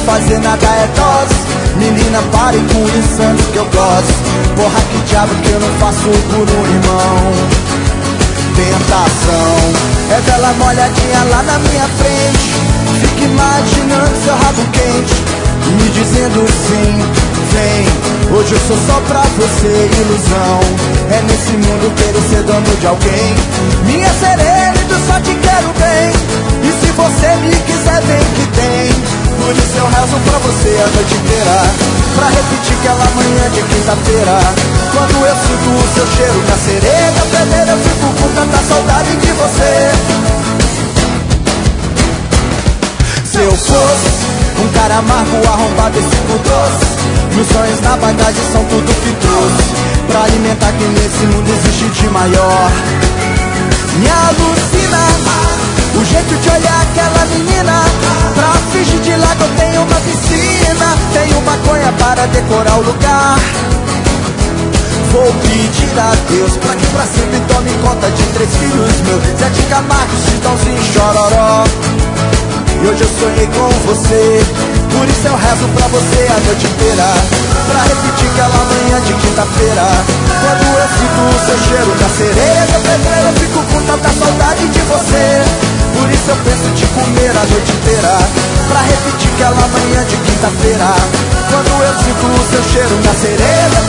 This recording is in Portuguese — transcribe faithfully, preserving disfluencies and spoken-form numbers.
fazer nada é dose. Menina, pare com isso antes que eu gosto. Porra, que diabo que eu não faço por um irmão. Tentação é dela molhadinha lá na minha frente. Fica imaginando seu rabo quente, me dizendo sim, vem. Hoje eu sou só pra você, ilusão. É nesse mundo querer ser dono de alguém. Minha sereia, eu só te quero bem. E se você me quiser, vem que tem. Por isso eu rezo pra você a noite inteira, pra repetir aquela manhã de quinta-feira. Quando eu sinto o seu cheiro na sereia pedreira, eu fico com tanta saudade de você. Se eu fosse um cara amargo, arrombado e cinco doce, meus sonhos na bagagem são tudo que trouxe, pra alimentar que nesse mundo existe de maior. Me alucina o jeito de olhar aquela menina. Pra fingir de lago eu tenho uma piscina. Tenho maconha para decorar o lugar. Vou pedir a Deus pra que pra sempre tome conta de três filhos meus, Zé de Camargo, Chitãozinho e Chororó. E hoje eu sonhei com você, por isso eu rezo pra você a noite inteira, pra repetir aquela manhã de quinta-feira. Quando eu sinto o seu cheiro na sereia da pedreira, eu fico com tanta saudade de você. Por isso eu penso te comer a noite inteira, pra repetir aquela manhã de quinta-feira. Quando eu sinto o seu cheiro na sereia da